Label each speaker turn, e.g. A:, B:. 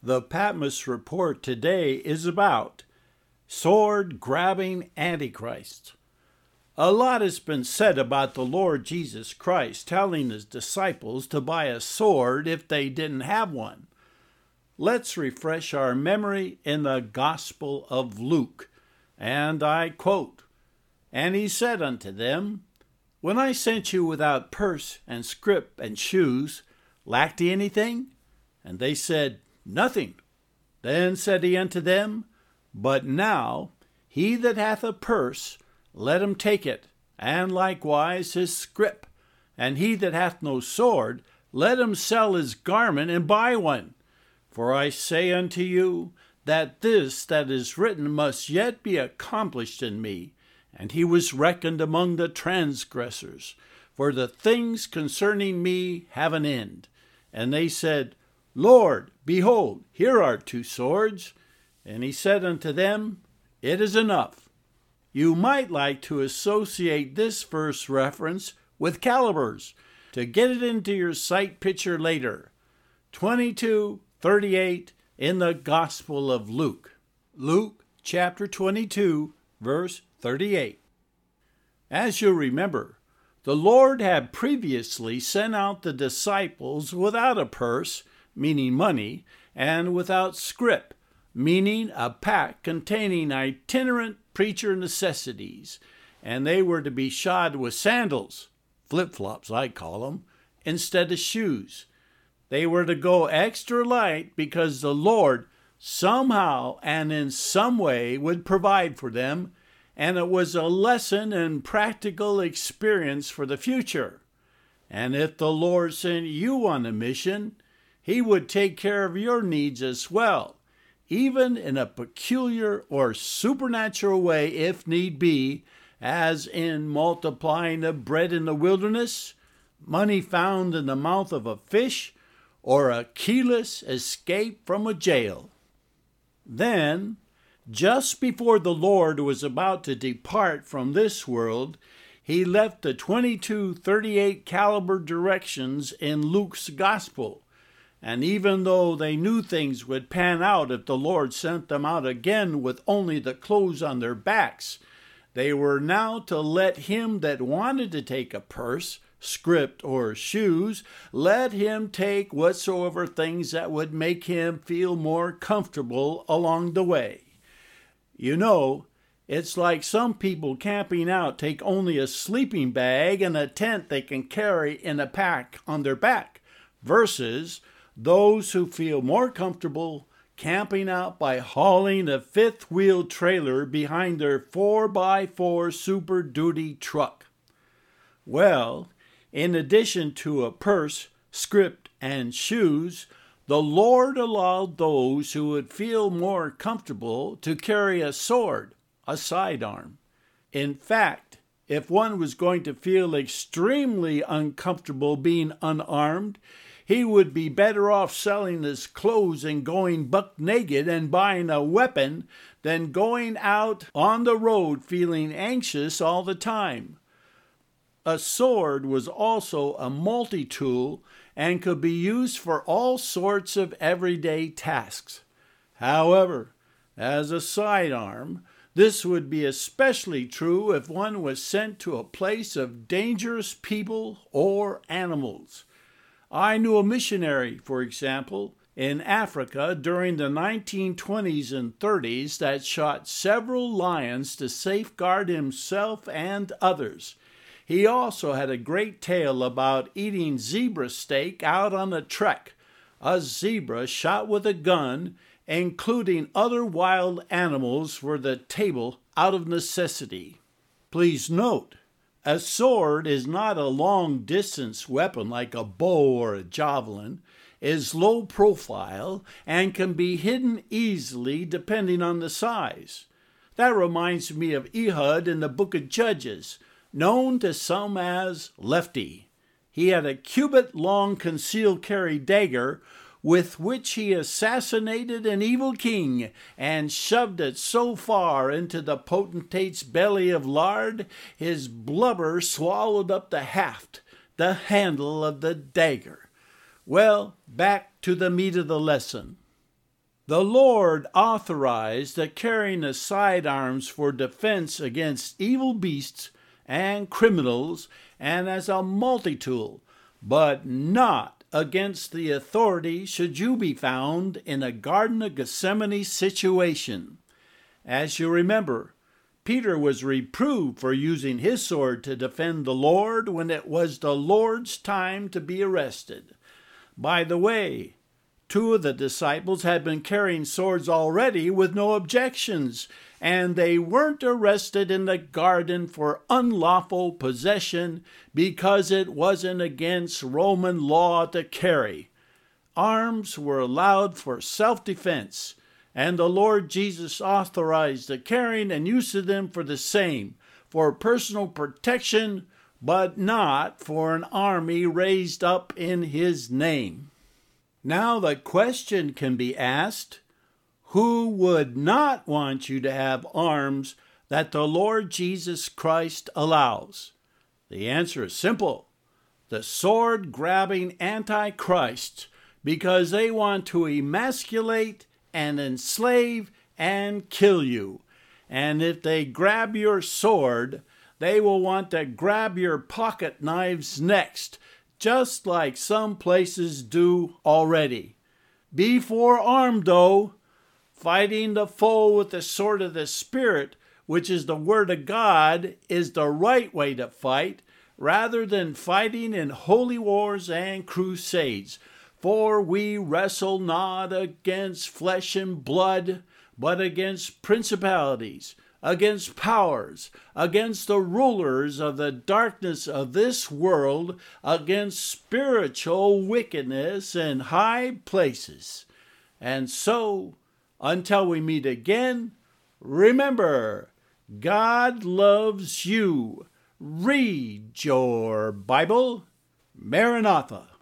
A: The Patmos Report today is about sword-grabbing Antichrist. A lot has been said about the Lord Jesus Christ telling his disciples to buy a sword if they didn't have one. Let's refresh our memory in the Gospel of Luke, and I quote, "And he said unto them, When I sent you without purse and scrip and shoes, lacked ye anything? And they said, Nothing. Then said he unto them, But now he that hath a purse, let him take it, and likewise his scrip. And he that hath no sword, let him sell his garment and buy one. For I say unto you, that this that is written must yet be accomplished in me. And he was reckoned among the transgressors. For the things concerning me have an end. And they said, Lord, behold, here are 2 swords. And he said unto them, It is enough. You might like to associate this verse reference with calibers to get it into your sight picture later. 22:38 in the Gospel of Luke. Luke chapter 22, verse 38. As you remember, the Lord had previously sent out the disciples without a purse, meaning money, and without scrip, meaning a pack containing itinerant preacher necessities, and they were to be shod with sandals, flip-flops I call them, instead of shoes. They were to go extra light because the Lord somehow and in some way would provide for them, and it was a lesson and practical experience for the future. And if the Lord sent you on a mission, he would take care of your needs as well, even in a peculiar or supernatural way if need be, as in multiplying of bread in the wilderness, money found in the mouth of a fish, or a keyless escape from a jail. Then, just before the Lord was about to depart from this world, he left the 22:38 caliber directions in Luke's Gospel. And even though they knew things would pan out if the Lord sent them out again with only the clothes on their backs, they were now to let him that wanted to take a purse, scrip, or shoes, let him take whatsoever things that would make him feel more comfortable along the way. You know, it's like some people camping out take only a sleeping bag and a tent they can carry in a pack on their back, versus those who feel more comfortable camping out by hauling a 5th-wheel trailer behind their 4x4 Super Duty truck. Well, in addition to a purse, scrip, and shoes, the Lord allowed those who would feel more comfortable to carry a sword, a sidearm. In fact, if one was going to feel extremely uncomfortable being unarmed, he would be better off selling his clothes and going buck naked and buying a weapon than going out on the road feeling anxious all the time. A sword was also a multi-tool and could be used for all sorts of everyday tasks. However, as a sidearm, this would be especially true if one was sent to a place of dangerous people or animals. I knew a missionary, for example, in Africa during the 1920s and 30s that shot several lions to safeguard himself and others. He also had a great tale about eating zebra steak out on a trek, a zebra shot with a gun, including other wild animals for the table out of necessity. Please note, a sword is not a long-distance weapon like a bow or a javelin, is low profile, and can be hidden easily depending on the size. That reminds me of Ehud in the book of Judges, known to some as Lefty. He had a cubit-long concealed carry dagger with which he assassinated an evil king and shoved it so far into the potentate's belly of lard, his blubber swallowed up the haft, the handle of the dagger. Well, back to the meat of the lesson. The Lord authorized the carrying of sidearms for defense against evil beasts and criminals and as a multi-tool, but not against the authority should you be found in a Garden of Gethsemane situation. As you remember, Peter was reproved for using his sword to defend the Lord when it was the Lord's time to be arrested. By the way, 2 of the disciples had been carrying swords already with no objections, and they weren't arrested in the garden for unlawful possession because it wasn't against Roman law to carry. Arms were allowed for self-defense, and the Lord Jesus authorized the carrying and use of them for the same, for personal protection, but not for an army raised up in his name. Now the question can be asked, who would not want you to have arms that the Lord Jesus Christ allows? The answer is simple. The sword-grabbing antichrists, because they want to emasculate and enslave and kill you. And if they grab your sword, they will want to grab your pocket knives next, just like some places do already. Be forearmed, though. Fighting the foe with the sword of the Spirit, which is the Word of God, is the right way to fight, rather than fighting in holy wars and crusades. For we wrestle not against flesh and blood, but against principalities, against powers, against the rulers of the darkness of this world, against spiritual wickedness in high places. And so, until we meet again, remember, God loves you. Read your Bible. Maranatha.